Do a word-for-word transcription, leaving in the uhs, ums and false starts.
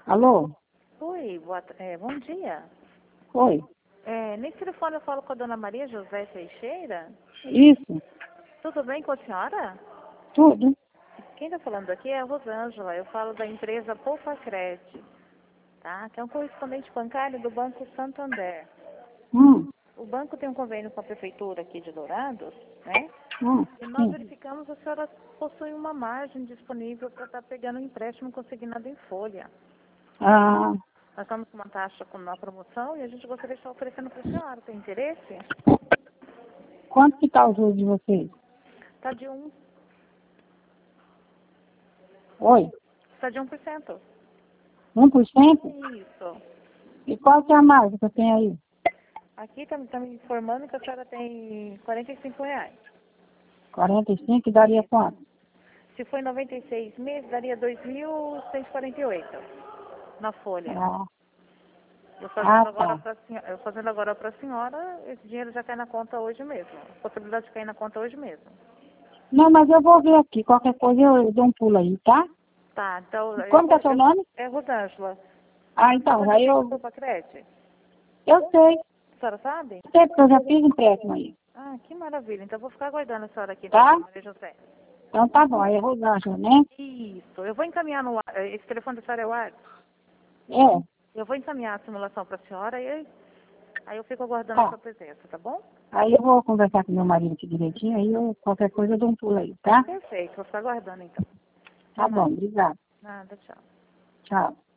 Alô? Oi, boa, é, bom dia. Oi. É, nesse telefone eu falo com a dona Maria José Teixeira. Isso, Tudo bem com a senhora? tudo. Quem está falando aqui é a Rosângela. Eu falo da empresa Poupacred, tá? Que é um correspondente bancário do Banco Santander. Hum, O banco tem um convênio com a prefeitura aqui de Dourados, né? hum, E nós sim. verificamos que a senhora possui uma margem disponível para estar pegando um empréstimo consignado em folha. Ah, Nós estamos com uma taxa com uma promoção e a gente gostaria de estar oferecendo para a senhora. Tem interesse? quanto que tá o juros de vocês? Está de um, Oi? está de um por cento. Um por cento? Isso. E qual que é a margem que tem aí? Aqui está tá me informando que a senhora tem quarenta e cinco reais. quarenta e cinco e daria quanto? Se for em noventa e seis meses, daria dois mil cento e quarenta e oito na folha. Ah, Eu ah fazendo agora tá. para senhora, eu fazendo agora para a senhora, esse dinheiro já cai na conta hoje mesmo. Possibilidade de cair na conta hoje mesmo. Não, mas eu vou ver aqui. Qualquer coisa eu, eu dou um pulo aí, tá? Tá, então eu Como que vou. é seu Eu, nome? é Rosângela. A Ah, senhora sabe então, onde aí fica o eu... Poupacred? Eu sei. A senhora sabe? Eu sei porque eu já fiz empréstimo aí. Ah, que maravilha. Então eu vou ficar aguardando a senhora aqui, então, Tá? dona Maria José. Então tá bom. Aí é Rosângela, né? Isso. Eu vou encaminhar no ar. Esse telefone da senhora é o ar? É. Eu vou encaminhar a simulação para a senhora e aí eu fico aguardando a Tá. sua presença, tá bom? Aí eu vou conversar com meu marido aqui direitinho. Aí eu, qualquer coisa eu dou um pulo aí, tá? Perfeito. Vou ficar aguardando, então. Até Tá bom. mais. Obrigado. Nada, tchau. Tchau.